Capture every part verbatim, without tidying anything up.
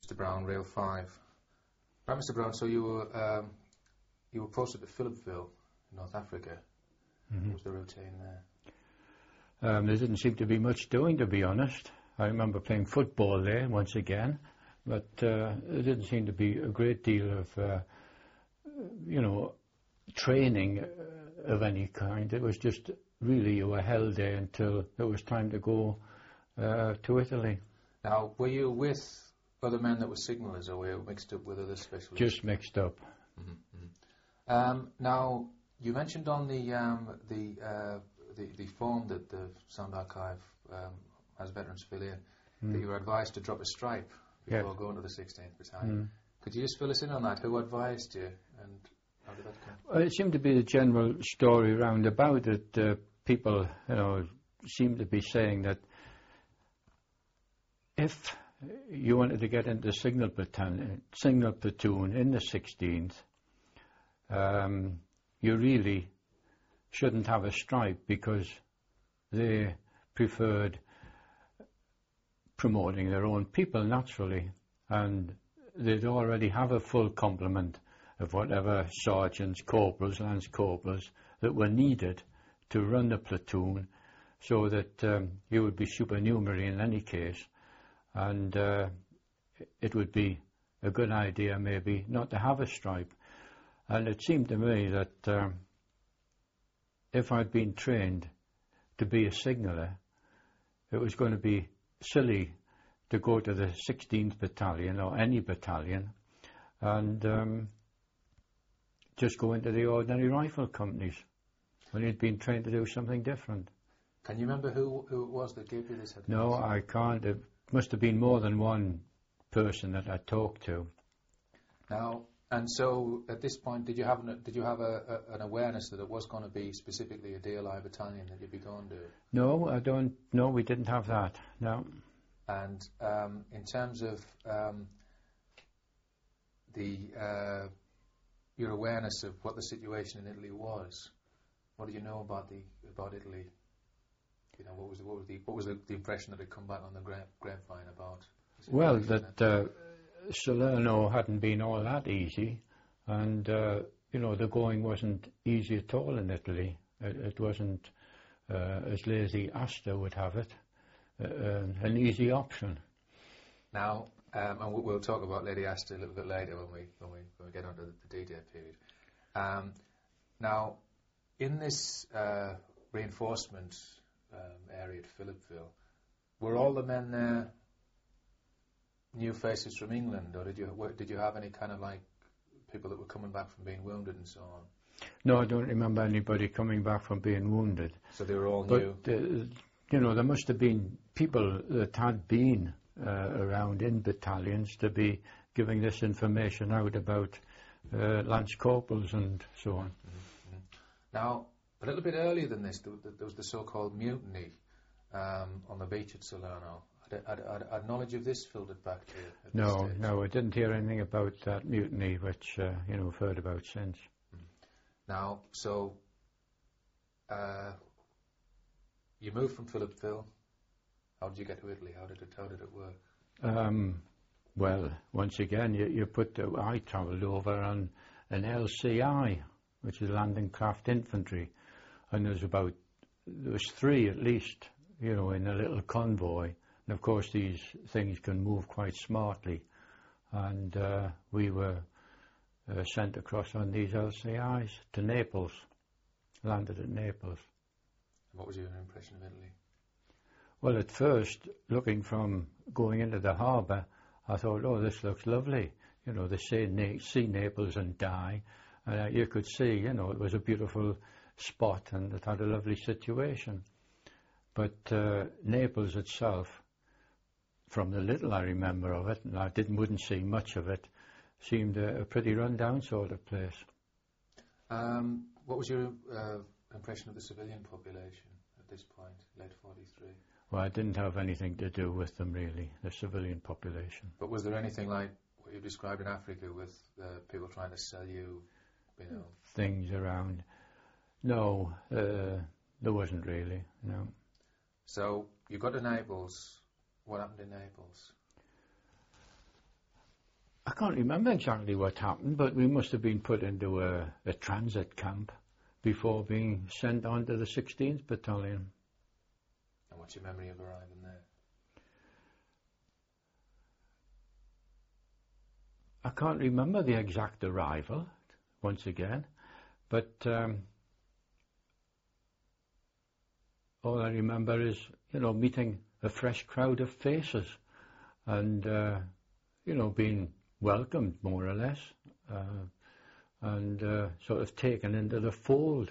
Mister Brown, Rail five. Right, Mister Brown, so you were, um, you were posted to Philippeville, in North Africa. Mm-hmm. What was the routine there? Um, there didn't seem to be much doing, to be honest. I remember playing football there once again, but uh, there didn't seem to be a great deal of, uh, you know, training uh, of any kind. It was just really you were held there until it was time to go uh, to Italy. Now, were you with other men that were signallers, or were you mixed up with other specialists? Just mixed up. Mm-hmm, mm-hmm. Um, now, you mentioned on the um, the, uh, the the form that the Sound Archive um, has veterans fill in mm. that you were advised to drop a stripe before yes. going to the sixteenth Battalion. Mm. Could you just fill us in on that? Who advised you, and how did that come? Well, it seemed to be the general story round about it. Uh, people, you know, seemed to be saying that if you wanted to get into signal battalion, signal platoon in the sixteenth, um, you really shouldn't have a stripe because they preferred promoting their own people naturally, and they'd already have a full complement of whatever sergeants, corporals, lance corporals that were needed to run the platoon, so that um, you would be supernumerary in any case, and uh, it would be a good idea maybe not to have a stripe. And it seemed to me that um, if I'd been trained to be a signaller, it was going to be silly to go to the sixteenth Battalion or any battalion and um, just go into the ordinary rifle companies when you'd been trained to do something different. Can you remember who, who it was that gave you this advice? No, I can't. It must have been more than one person that I talked to. Now, and so at this point, did you have an, did you have a, a, an awareness that it was going to be specifically a D L I battalion that you'd be going to? No, I don't. No, we didn't have that. No. And um, in terms of um, the uh, your awareness of what the situation in Italy was, what did you know about the about Italy? You know, what was the, what was the what was the, the impression that had come back on the gra- grapevine about? Well, that uh, Salerno hadn't been all that easy, and uh, you know, the going wasn't easy at all in Italy. It, it wasn't uh, as lazy Astor would have it, uh, uh, an easy option. Now, um, and we'll talk about Lady Astor a little bit later when we when we, when we get onto the D-Day period. Um, now, in this uh, reinforcement um, area at Philippeville, were all the men there new faces from England, or did you what, did you have any kind of like people that were coming back from being wounded and so on? No, I don't remember anybody coming back from being wounded. So they were all but, new. Uh, you know, there must have been people that had been uh, around in battalions to be giving this information out about uh, lance corporals and so on. Mm-hmm. Now, a little bit earlier than this, there, there was the so-called mutiny um, on the beach at Salerno. Had, had, had, had knowledge of this filtered back to you? At no, this stage? no, I didn't hear anything about that mutiny, which uh, you know, I've heard about since. Mm. Now, so uh, you moved from Philippeville. How did you get to Italy? How did it? How did it work? Um, well, once again, you, you put. The, I travelled over on an L C I, which is Landing Craft Infantry, and there was about there was three at least, you know, in a little convoy. And of course, these things can move quite smartly, and uh, we were uh, sent across on these L C Is to Naples, landed at Naples. What was your impression of Italy? Well, at first, looking from going into the harbour, I thought, oh, this looks lovely. You know, they say na- see Naples and die, and uh, you could see, you know, it was a beautiful spot and it had a lovely situation. But uh, Naples itself, from the little I remember of it, and I didn't wouldn't see much of it, seemed a, a pretty run-down sort of place. Um, what was your uh, impression of the civilian population at this point, late forty-three? Well, I didn't have anything to do with them really, the civilian population. But was there anything like what you described in Africa with uh, people trying to sell you, you know? Things around? No, uh, there wasn't really, no. So you got to Naples. What happened in Naples? I can't remember exactly what happened, but we must have been put into a, a transit camp before being sent on to the sixteenth Battalion. And what's your memory of arriving there? I can't remember the exact arrival, once again, but um, all I remember is, you know, meeting a fresh crowd of faces and, uh, you know, being welcomed, more or less, uh, and uh, sort of taken into the fold.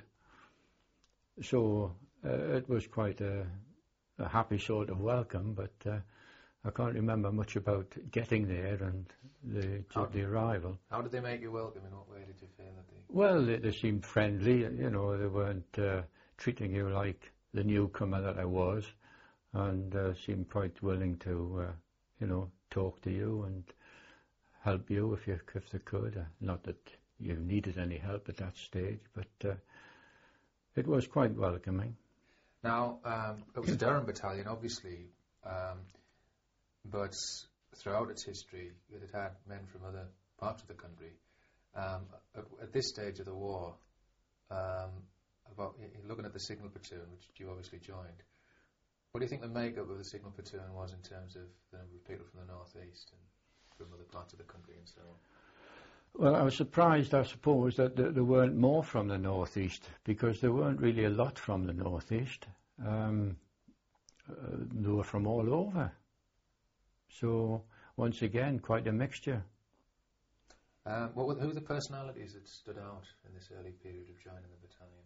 So uh, it was quite a, a happy sort of welcome, but uh, I can't remember much about getting there and the, the arrival. How did they make you welcome? In what way did you feel that they... Well, they, they seemed friendly, you know, they weren't uh, treating you like the newcomer that I was, and uh, seemed quite willing to, uh, you know, talk to you and help you if you if they could. Uh, not that you needed any help at that stage, but uh, it was quite welcoming. Now, um, it was a Durham battalion, obviously, um, but throughout its history, it had had men from other parts of the country. Um, at, at this stage of the war, um, about looking at the signal platoon, which you obviously joined, what do you think the makeup of the signal platoon was in terms of the number of people from the northeast and from other parts of the country and so on? Well, I was surprised, I suppose, that th- there weren't more from the northeast, because there weren't really a lot from the northeast. Um, uh, they were from all over. So, once again, quite a mixture. Um, what were, who were the personalities that stood out in this early period of joining the battalion?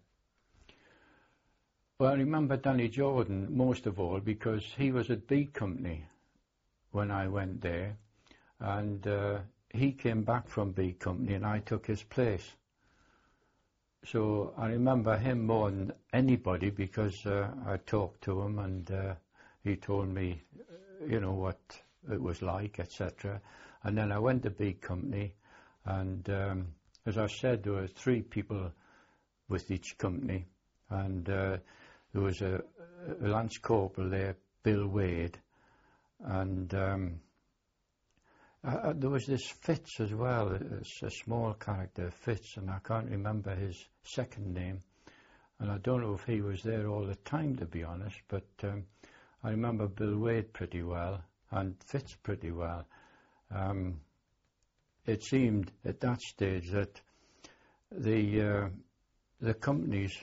Well, I remember Danny Jordan most of all, because he was at B Company when I went there, and uh, he came back from B Company and I took his place. So I remember him more than anybody, because uh, I talked to him and uh, he told me, you know, what it was like, et cetera. And then I went to B Company, and um, as I said, there were three people with each company, and uh, there was a, a Lance Corporal there, Bill Wade, and um, uh, there was this Fitz as well, a, a small character, Fitz, and I can't remember his second name, and I don't know if he was there all the time, to be honest, but um, I remember Bill Wade pretty well, and Fitz pretty well. Um, it seemed at that stage that the uh, the companies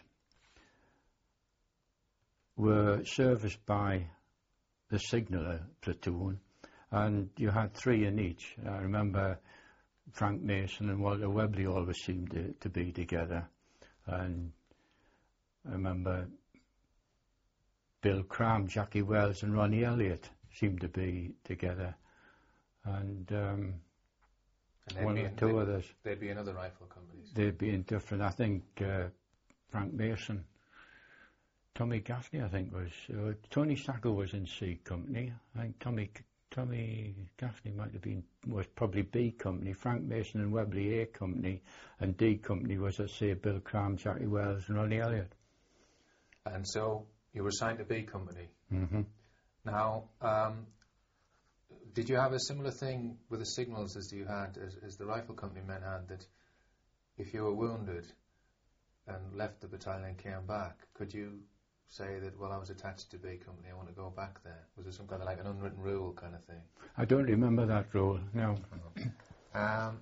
were serviced by the signaller platoon, and you had three in each. I remember Frank Mason and Walter Webley always seemed to, to be together, and I remember Bill Cram, Jackie Wells and Ronnie Elliott seemed to be together, and, um, and one or two others. They'd be in other rifle companies. They'd be in different, I think uh, Frank Mason, Tommy Gaffney, I think was, uh, Tony Sackle was in C Company. I think Tommy Tommy Gaffney might have been, was probably B Company, Frank Mason and Webley A Company, and D Company was, let's say, Bill Cram, Jackie Wells and Ronnie Elliott. And so you were assigned to B Company. Mm-hmm. Now, um, did you have a similar thing with the signals as you had, as, as the rifle company men had, that if you were wounded and left the battalion and came back, could you say that, well, I was attached to B Company, I want to go back there? Was there some kind of like an unwritten rule kind of thing? I don't remember that rule, no. um,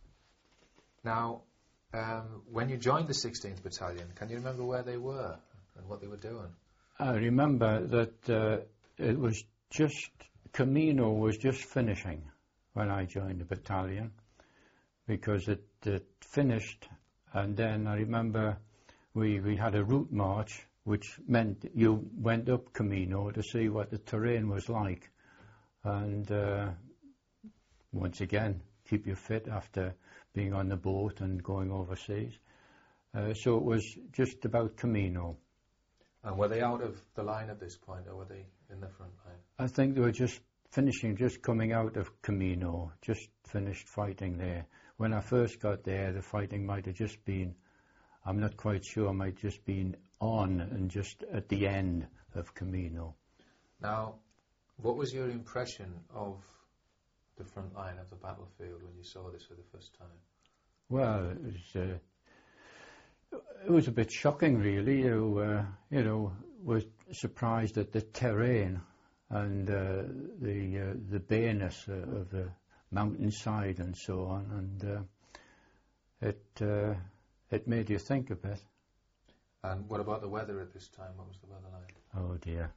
now, um, when you joined the sixteenth Battalion, can you remember where they were and what they were doing? I remember that uh, it was just, Camino was just finishing when I joined the battalion, because it, it finished, and then I remember we, we had a route march, which meant you went up Camino to see what the terrain was like, and uh, once again, keep you fit after being on the boat and going overseas. Uh, so it was just about Camino. And were they out of the line at this point, or were they in the front line? I think they were just finishing, just coming out of Camino, just finished fighting there. When I first got there, the fighting might have just been, I'm not quite sure, might just been on and just at the end of Camino. Now, what was your impression of the front line of the battlefield when you saw this for the first time? Well, it was, uh, it was a bit shocking, really. You, uh, you know, was surprised at the terrain and uh, the uh, the bareness uh, of the mountainside and so on, and uh, it uh, it made you think a bit. And what about the weather at this time? What was the weather like? Oh dear.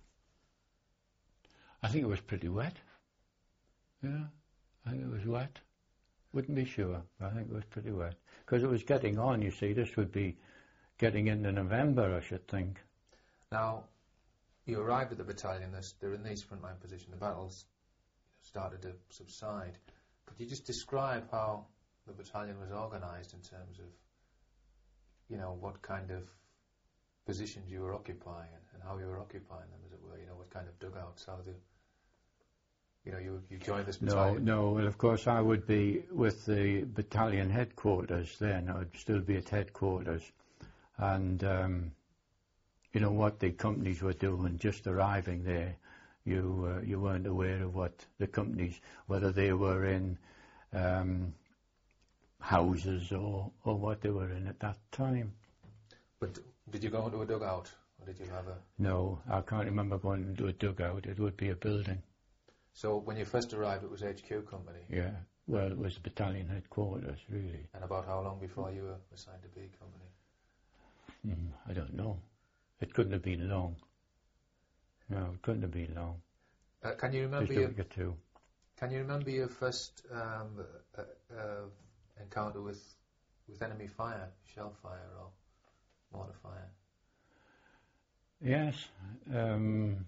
I think it was pretty wet. Yeah, I think it was wet. Wouldn't be sure. I think it was pretty wet. Because it was getting on, you see. This would be getting into November, I should think. Now, you arrived at the battalion. They're in these frontline positions. The battles started to subside. Could you just describe how the battalion was organised in terms of, you know, what kind of positions you were occupying and how you were occupying them, as it were? You know, what kind of dugouts, how the... You know, you, you joined this battalion. No, no. Well, of course, I would be with the battalion headquarters then. I would still be at headquarters. And, um, you know, what the companies were doing, just arriving there, you uh, you weren't aware of what the companies, whether they were in um, houses or, or what they were in at that time. But did you go into a dugout, or did you have a... No, I can't remember going into a dugout. It would be a building. So when you first arrived, it was H Q company? Yeah, well, it was battalion headquarters, really. And about how long before you were assigned to B company? Mm, I don't know. It couldn't have been long. No, it couldn't have been long. Uh, can you remember Just your... a week or two. Can you remember your first um, uh, uh, encounter with with enemy fire, shell fire or mortar fire? Yes. Um,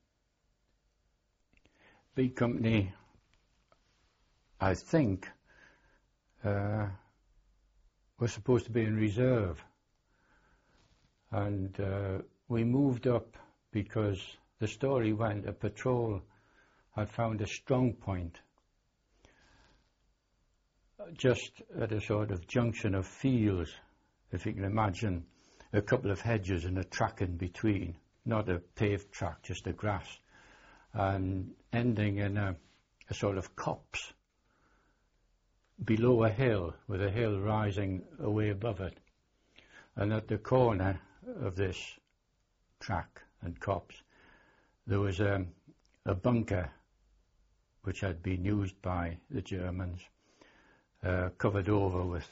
B Company, I think, uh, was supposed to be in reserve. And uh, we moved up because the story went a patrol had found a strong point just at a sort of junction of fields, if you can imagine, a couple of hedges and a track in between, not a paved track, just a grass, and ending in a, a sort of copse below a hill, with a hill rising away above it. And at the corner of this track and copse, there was a, a bunker which had been used by the Germans, uh, covered over with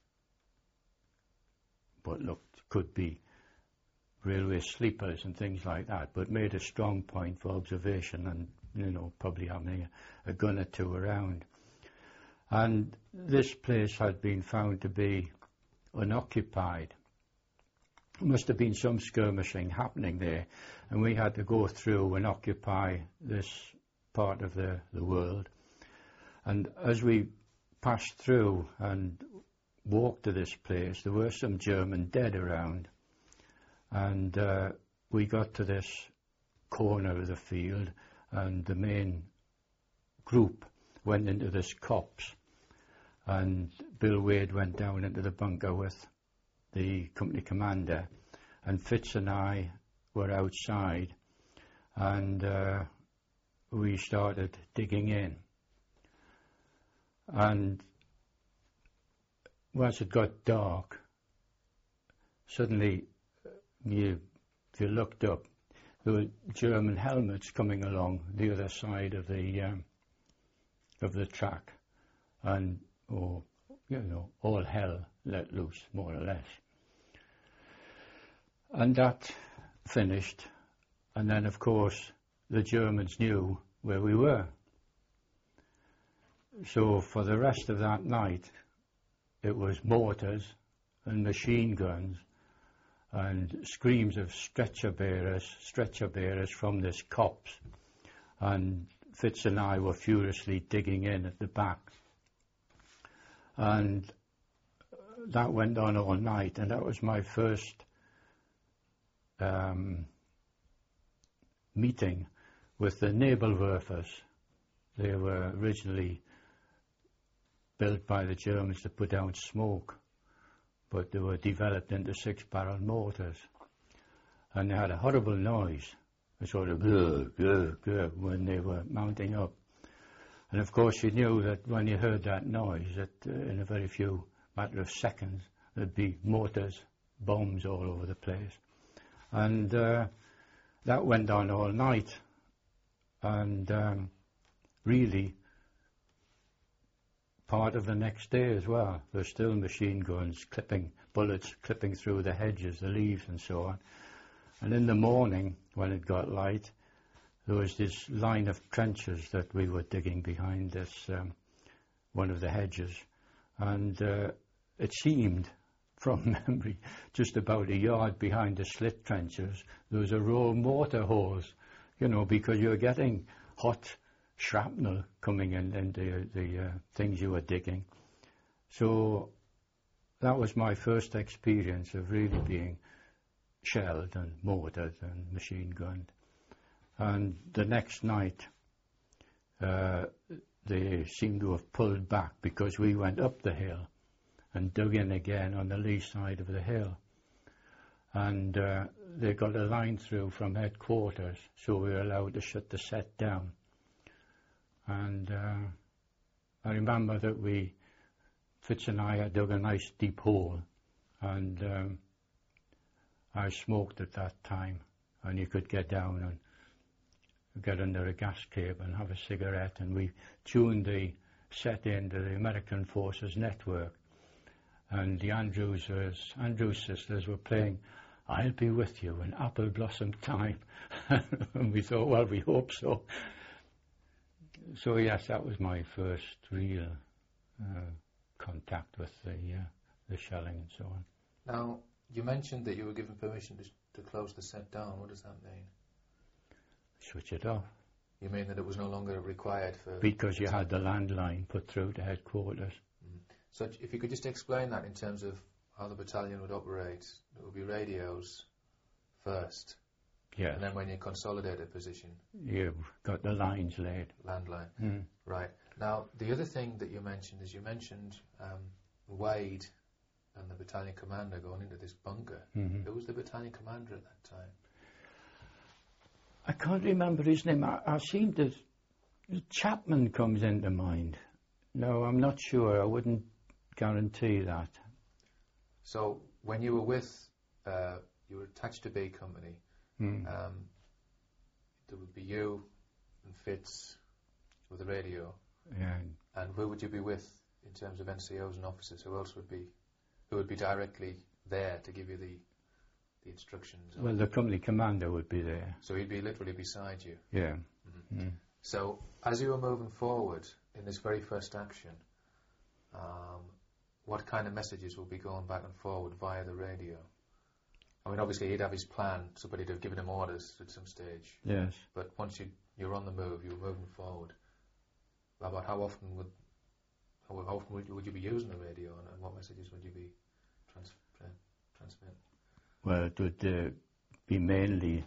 what looked could be railway sleepers and things like that, but made a strong point for observation and, you know, probably having a, a gun or two around. And this place had been found to be unoccupied. Must have been some skirmishing happening there, and we had to go through and occupy this part of the, the world. And as we passed through and walked to this place, there were some German dead around, and uh, we got to this corner of the field, and the main group went into this copse, and Bill Wade went down into the bunker with the company commander, and Fitz and I were outside, and uh, we started digging in. And once it got dark, suddenly you, if you looked up, there were German helmets coming along the other side of the um, of the track, and oh, you know, all hell let loose, more or less. And that finished, and then of course the Germans knew where we were. So for the rest of that night, it was mortars and machine guns and screams of stretcher bearers, stretcher bearers from this copse. And Fitz and I were furiously digging in at the back. And that went on all night, and that was my first um, meeting with the Nebelwerfers. They were originally built by the Germans to put out smoke, but they were developed into six-barrel mortars, and they had a horrible noise, a sort of grr, grr, grr, when they were mounting up. And of course you knew that when you heard that noise that uh, in a very few matter of seconds there'd be mortars, bombs all over the place. And uh, that went on all night. And um, really part of the next day as well, there's still machine guns clipping, bullets clipping through the hedges, the leaves and so on. And in the morning, when it got light, there was this line of trenches that we were digging behind this, um, one of the hedges. And uh, it seemed, from memory, just about a yard behind the slit trenches, there was a row of mortar holes, you know, because you were getting hot shrapnel coming in into the uh, things you were digging. So that was my first experience of really being shelled and mortared and machine gunned. And the next night, uh, they seemed to have pulled back because we went up the hill and dug in again on the lee side of the hill. And uh, they got a line through from headquarters, so we were allowed to shut the set down. And uh, I remember that we, Fitz and I, had dug a nice deep hole, and um, I smoked at that time, and you could get down and get under a gas cable and have a cigarette, and we tuned the set into the American Forces network, and the Andrews, Andrews sisters were playing I'll Be With You in Apple Blossom Time, and we thought, well, we hope so. So yes, that was my first real uh, contact with the, uh, the shelling and so on. Now, you mentioned that you were given permission to, to close the set down. What does that mean? Switch it off. You mean that it was no longer required for... Because you had the landline put through to headquarters. Mm. So if you could just explain that in terms of how the battalion would operate. It would be radios first. Yes. And then when you consolidate a position... You've got the lines laid. Landline. Mm. Right. Now, the other thing that you mentioned is you mentioned um, Wade and the battalion commander going into this bunker. Mm-hmm. Who was the battalion commander at that time? I can't remember his name. I, I seem to... Chapman comes into mind. No, I'm not sure. I wouldn't guarantee that. So, when you were with... Uh, you were attached to B Company. Mm. Um, there would be you and Fitz with the radio. Yeah. And who would you be with in terms of N C Os and officers? Who else would be... Who would be directly there to give you the... the instructions? Well, the company commander would be there. So he'd be literally beside you? Yeah. Mm-hmm. Mm. So, as you were moving forward in this very first action, um, what kind of messages will be going back and forward via the radio? I mean, obviously he'd have his plan, somebody'd have given him orders at some stage. Yes. But once you, you're on the move, you're moving forward, about how often would how often would you, would you be using the radio, and, and what messages would you be trans, tra transmitting? Well, it would uh, be mainly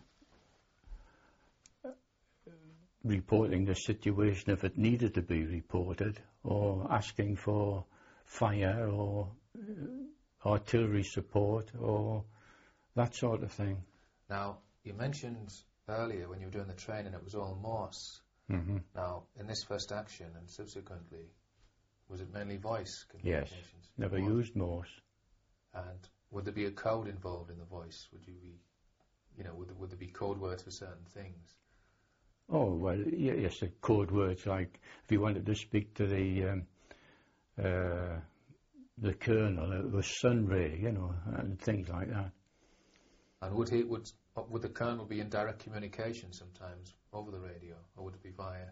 uh, reporting the situation if it needed to be reported, or asking for fire or uh, artillery support or that sort of thing. Now, you mentioned earlier when you were doing the training it was all Morse. Mm-hmm. Now, in this first action and subsequently, was it mainly voice Yes, communications? never Morse. used Morse. And would there be a code involved in the voice? Would you be, you know, would there, would there be code words for certain things? Oh, well, yeah, yes, the code words, like if you wanted to speak to the um, uh, the colonel, it was Sunray, you know, and things like that. And would he would would the colonel be in direct communication sometimes over the radio, or would it be via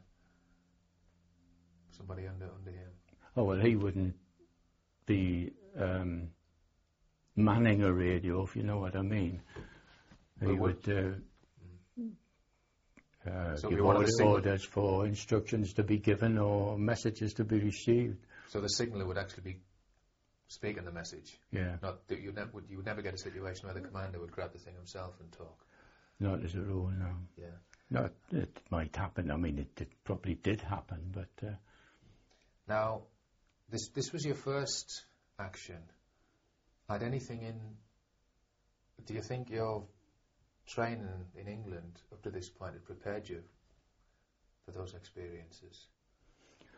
somebody under under him? Oh well, he wouldn't be um, manning a radio, if you know what I mean. He Well, would would, uh, uh, So give you wanted order, to signal- orders for instructions to be given or messages to be received. So the signaller would actually be speaking the message. Yeah, Not that you ne- would you would never get a situation where the commander would grab the thing himself and talk. not as a rule, no. Yeah. No, it might happen. I mean, it, it probably did happen, but uh, Now, this this was your first action. Had anything in? Do you think your training in England up to this point had prepared you for those experiences?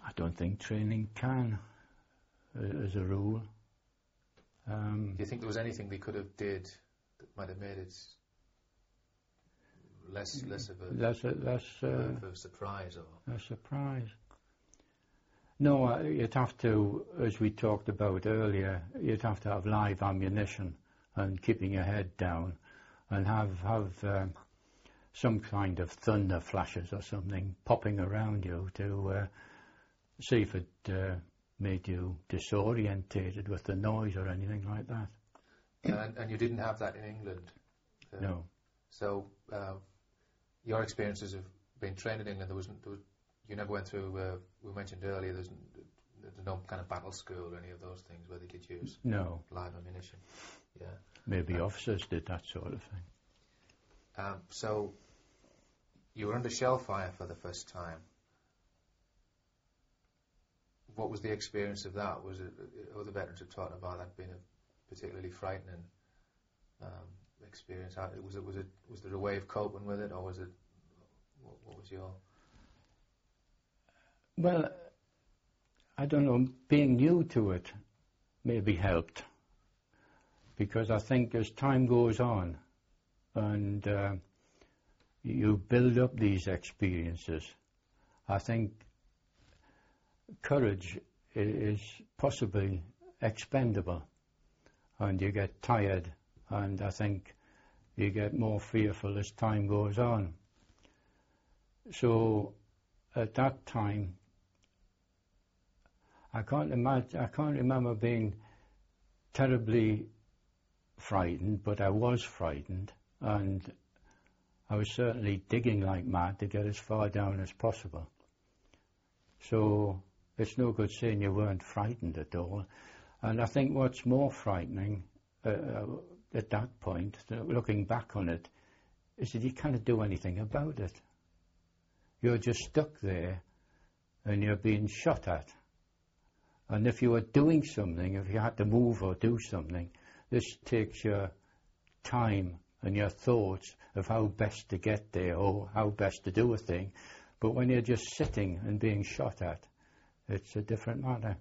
I don't think training can, uh, as a rule. Um, Do you think there was anything they could have did that might have made it less less of a less a, less uh, of a surprise or a surprise? No, uh, you'd have to, as we talked about earlier, you'd have to have live ammunition and keeping your head down, and have have um, some kind of thunder flashes or something popping around you to uh, see if it uh, made you disorientated with the noise or anything like that. And, and you didn't have that in England? Uh, No. So uh, your experiences of being trained in England, there wasn't, there was, you never went through, uh, we mentioned earlier, there's, there's no kind of battle school or any of those things where they could use No. live ammunition. Yeah. Maybe Um, officers did that sort of thing. Um, so you were under shell fire for the first time. What was the experience of that? Was it, other veterans have talked about that being a particularly frightening um, experience? How, was it was it was there a way of coping with it, or was it what, what was your? Well, I don't know. Being new to it maybe helped, because I think as time goes on and uh, you build up these experiences, I think courage i- is possibly expendable, and you get tired, and I think you get more fearful as time goes on. So at that time, I can't imagine, I can't remember being terribly frightened, but I was frightened, and I was certainly digging like mad to get as far down as possible. So it's no good saying you weren't frightened at all. And I think what's more frightening uh, uh, at that point, uh, looking back on it, is that you can't do anything about it. You're just stuck there and you're being shot at. And if you were doing something, if you had to move or do something, this takes your time and your thoughts of how best to get there or how best to do a thing. But when you're just sitting and being shot at, it's a different matter.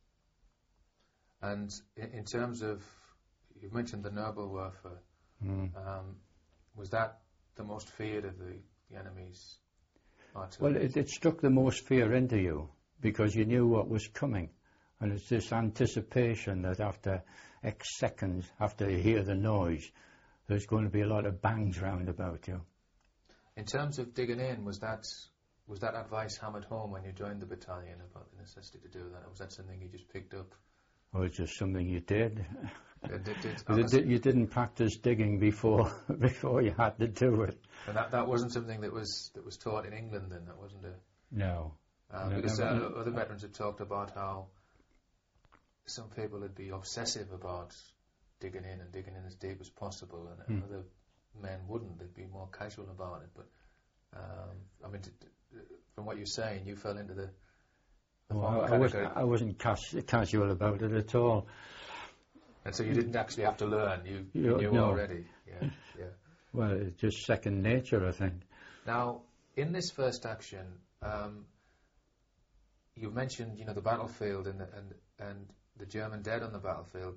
And in, in terms of, you mentioned the Nobelwerfer. Mm. Um, was that the most feared of the, the enemy's artillery? Well, it, it struck the most fear into you because you knew what was coming. And it's this anticipation that after X seconds, after you hear the noise, there's going to be a lot of bangs round about you. In terms of digging in, was that was that advice hammered home when you joined the battalion about the necessity to do that, or was that something you just picked up? Or it's just something you did. It did, did, You did- you didn't practice digging before before you had to do it. and that, that wasn't something that was that was taught in England then, that wasn't a... No. Uh, No, because no, uh, no. other veterans have talked about how some people would be obsessive about digging in and digging in as deep as possible, and, and Hmm. other men wouldn't. They'd be more casual about it. But um, I mean, t- t- from what you're saying, you fell into the, the Oh, former I, I wasn't, category, I wasn't cas- casual about it at all. and so you didn't actually have to learn. You, you You- knew no. already. Yeah, yeah. Well, it's just second nature, I think. Now, in this first action, um, you mentioned, you know, the battlefield and the, and and the German dead on the battlefield.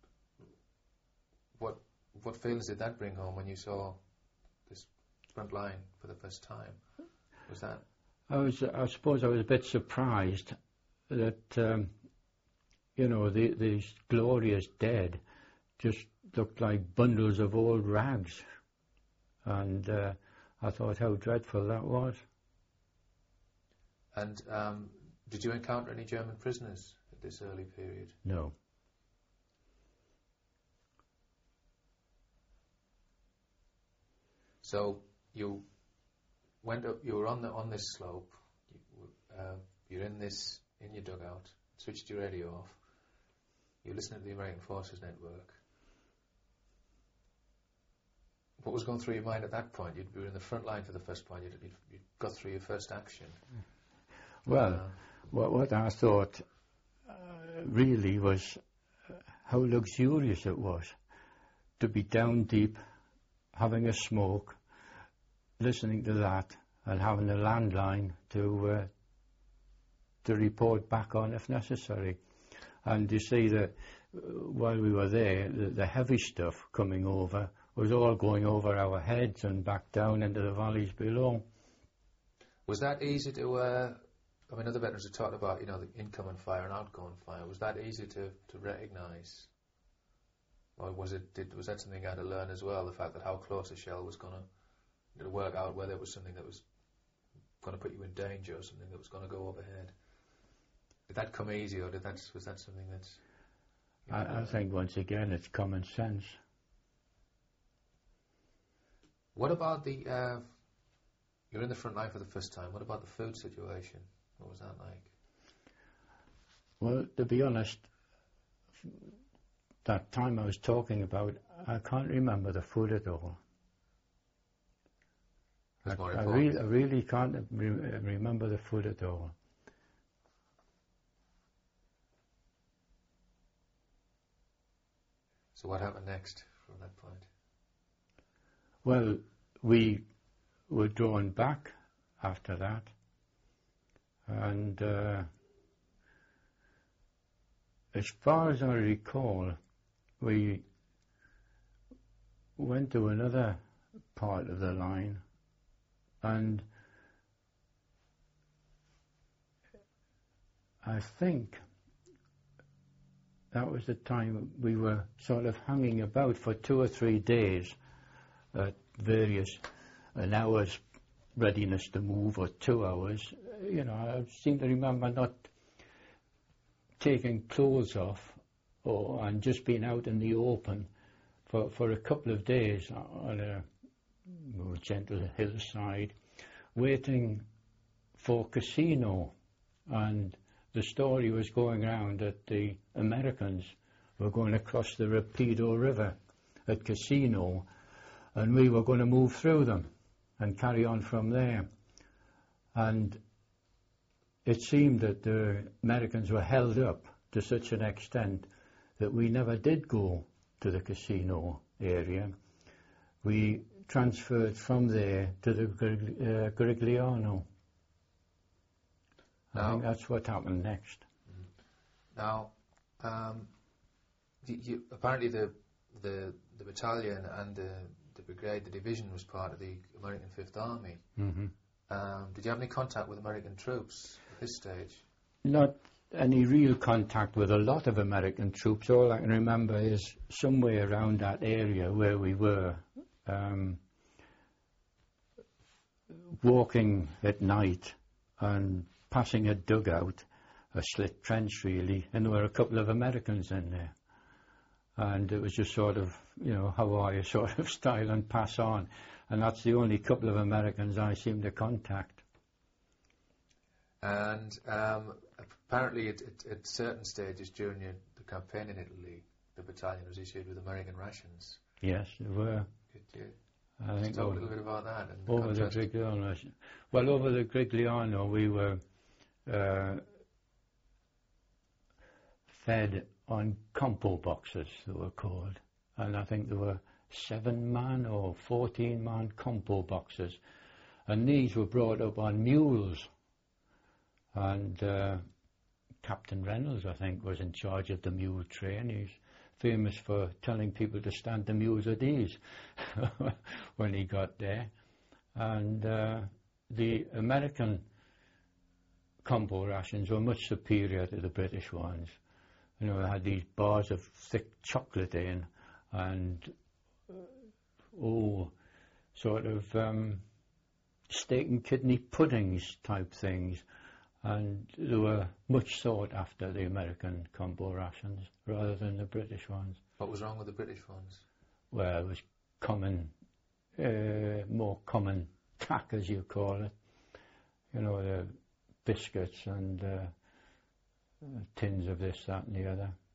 What what feelings did that bring home when you saw this front line for the first time? Was that? I was, I suppose I was a bit surprised that, um, you know, the, these glorious dead just looked like bundles of old rags. And uh, I thought how dreadful that was. And um, did you encounter any German prisoners at this early period? No. So you went up. You were on the on this slope. You, uh, you're in this in your dugout. Switched your radio off. You're listening to the American Forces Network. What was going through your mind at that point? You'd, you were in the front line for the first point. You'd, you'd, you'd got through your first action. Well, Uh, what, what I thought uh, really was uh, how luxurious it was to be down deep, having a smoke, listening to that, and having a landline to uh, to report back on if necessary. And you see that uh, while we were there, the, the heavy stuff coming over was all going over our heads and back down into the valleys below. Was that easy to, uh, I mean, other veterans have talked about, you know, the incoming fire and outgoing fire. Was that easy to, to recognise? Or was it, did, was that something you had to learn as well, the fact that how close a shell was going to work out whether it was something that was going to put you in danger or something that was going to go overhead? Did that come easy, or did that, was that something that's... I, I think, once again, it's common sense. What about the... Uh, you're in the front line for the first time. What about the food situation? What was that like? Well, to be honest, that time I was talking about, I can't remember the food at all. I, I, re- I really can't re- remember the food at all. So what happened next from that point? Well, we were drawn back after that, and uh, as far as I recall, we went to another part of the line, and I think that was the time we were sort of hanging about for two or three days at various, an hour's readiness to move or two hours. You know, I seem to remember not taking clothes off or and just being out in the open for, for a couple of days on a more gentle hillside, waiting for Cassino. And the story was going around that the Americans were going to cross the Rapido River at Cassino, and we were going to move through them and carry on from there. And it seemed that the Americans were held up to such an extent that we never did go to the Cassino area. We transferred from there to the Grig- uh, Grigliano. I think that's what happened next. Now, um, you, you, apparently the, the the battalion and the, the brigade, the division, was part of the American Fifth Army. Mm-hmm. Um, did you have any contact with American troops at this stage? Not any real contact with a lot of American troops. All I can remember is somewhere around that area where we were, um, walking at night and passing a dugout, a slit trench really, and there were a couple of Americans in there. And it was just sort of, you know, how are you sort of style and pass on. And that's the only couple of Americans I seem to contact. And um, apparently at, at, at certain stages during your, the campaign in Italy, the battalion was issued with American rations. Yes, they were. Could you I think talk over, a little bit about that? And the over the contrast? Grigliano. Well, over the Grigliano we were uh, fed on compo boxes, they were called. And I think there were seven-man or fourteen-man compo boxes. And these were brought up on mules. And uh, Captain Reynolds, I think, was in charge of the mule train. He's famous for telling people to stand the mules at ease when he got there. And uh, the American combo rations were much superior to the British ones. You know, they had these bars of thick chocolate in and, uh, oh, sort of um, steak and kidney puddings type things. And they were much sought after, the American combo rations, rather than the British ones. What was wrong with the British ones? Well, it was common, uh, more common tack, as you call it. You know, the biscuits and uh, tins of this, that and the other.